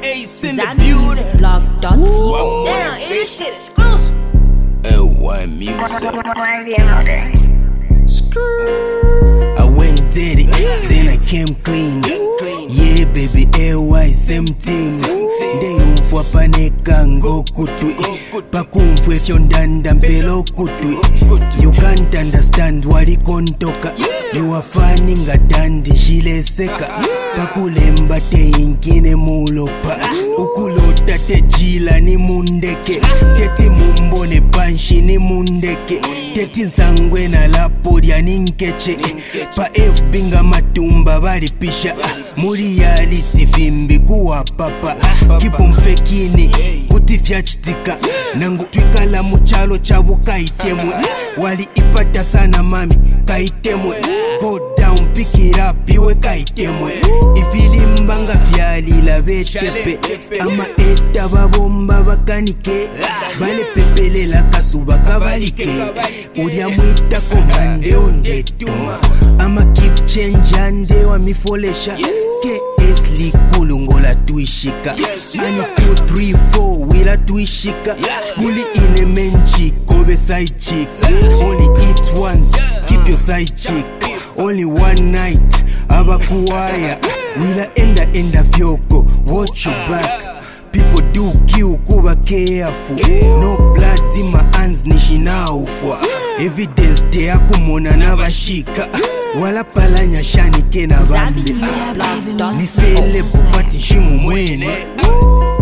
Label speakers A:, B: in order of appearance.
A: Ace in the building.
B: Damn, this shit exclusive.
A: L1 music. I went did it, then I came clean. Yeah, baby, LY same team. They umfwa paneka ngokutwi pakumfwe fyondanda mpelo kutwi. You can't understand walikontoka. You are fanning a dandy shileseka. Pakulemba te inkine mulopa. Ukulota te jila ni mundeke. Teti mumbone panshi ni mundeke. Teti nsangwe na lapodia ninkeche. Pa FB nga matumba balipisha. Muri reality fimbi kuwa papa. Kipo mfekini kutifya chitika. Nangu twikala muchalo chabu kaitemwe. Wali ipata sana mami kaitemwe. Go down pick it up iwe kaitemwe. Ifilimbanga fyali la vetepe. Ama eta babomba bakanike. Bale pepele la kasuba kabalike. Udia mwita komande ondetuma. Ama keep change ande wa mifolesha. KS likulu ngola tuishika. Ani 2, 3, 4 wila tuishika. Kuli ine menchi kobe side chick. Only eat once, keep your side chick. Only one night, abakuwaya. Wila enda fyoko, watch your back. People do kill kuba careful. No blood in my hands nishinaufa. Evidence de akumona na bashika. Wala palanya shani kena bambi. Nisele bupati shimu mwene.